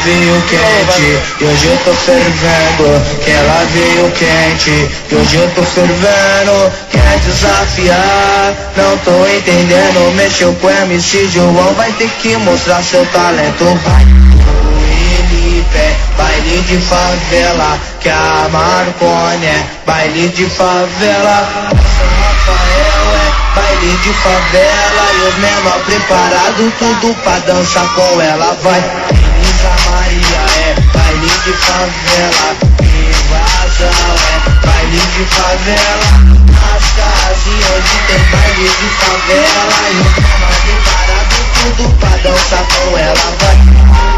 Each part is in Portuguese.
veio quente e hoje eu tô fervendo. Que ela veio quente e hoje eu tô fervendo. Quer desafiar? Não tô entendendo. Mexeu com MC João, vai ter que mostrar seu talento. Vai baile de favela, que a Marconi é baile de favela. São Rafael é baile de favela e os menor preparado tudo pra dançar com ela. Vai, Elisa Maria é baile de favela, Invasão é baile de favela. Nas casas e hoje tem baile de favela e os menor preparado tudo pra dançar com ela. Vai.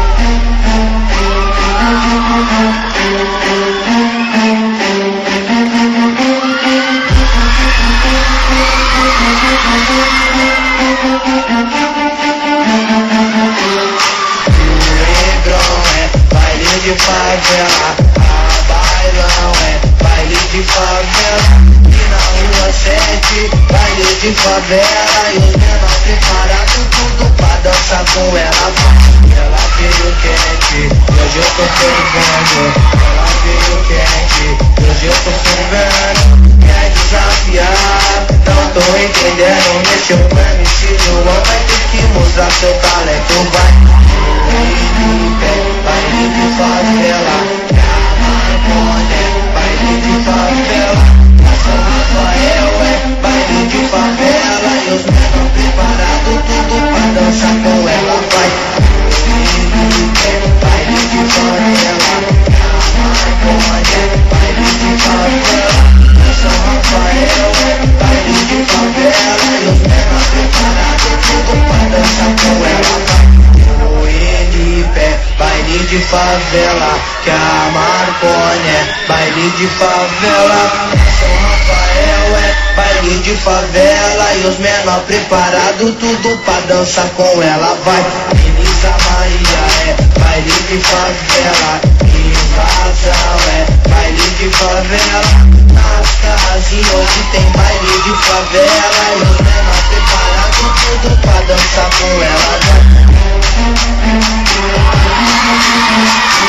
De favela, a bailão é baile de favela. E na rua 7, baile de favela. E os menor preparado tudo pra dançar com ela. Ela veio quente, hoje eu tô fervendo. Ela veio quente, hoje eu tô fervendo. Quer desafiar? Não tô entendendo. Mexeu com MC João, vai ter que mostrar seu talento. Vai. Baile de favela, baile de favela. São Rafael é baile de favela e os menor preparado tudo pra dançar com ela. Vai, baile de favela, baile de favela. São Rafael é baile de favela e os menor preparado tudo pra dançar com ela. Vai. Baile de favela, que a Marconi é baile de favela. São Rafael é baile de favela e os menor preparado tudo pra dançar com ela. Vai, Elisa Maria é baile de favela, Invasão é baile de favela. Nas casas e hoje tem baile de favela e os menor preparado tudo pra dançar com ela. Vai.